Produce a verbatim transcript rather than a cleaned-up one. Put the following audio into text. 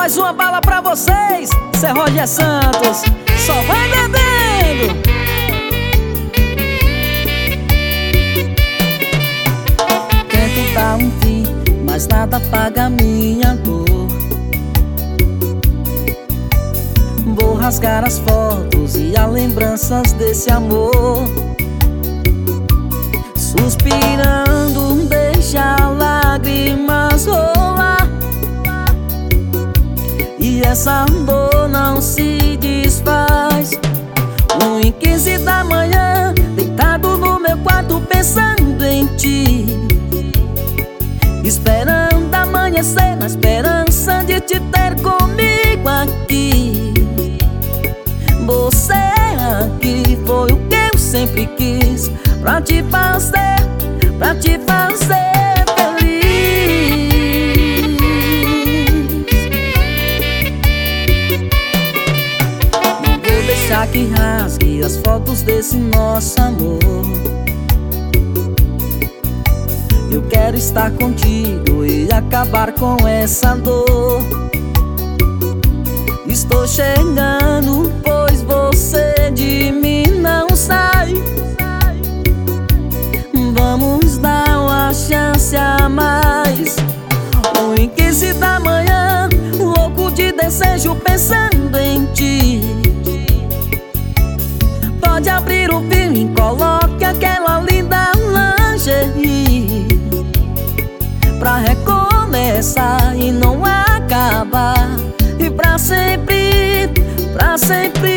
Mais uma bala pra vocês, Cê Roger Santos. Só vai bebendo. Tento dar um fim, mas nada apaga minha dor. Vou rasgar as fotos e as lembranças desse amor. Suspirando, deixa lágrimas rolar. E essa dor não se desfaz. Um e quinze da manhã, deitado no meu quarto pensando em ti, esperando amanhecer na esperança de te ter comigo aqui. Você aqui foi o que eu sempre quis, pra te fazer, pra te fazer feliz. Não vou deixar que rasgue as fotos desse nosso amor. Eu quero estar contigo e acabar com essa dor. Estou chegando, pois você de mim não sai. Vamos dar uma chance a mais. Um e quinze da manhã, louco de desejo pensando em ti. Pode abrir o filme, coloque aquela linda lingerie, pra recomeçar e não acabar. E pra sempre, pra sempre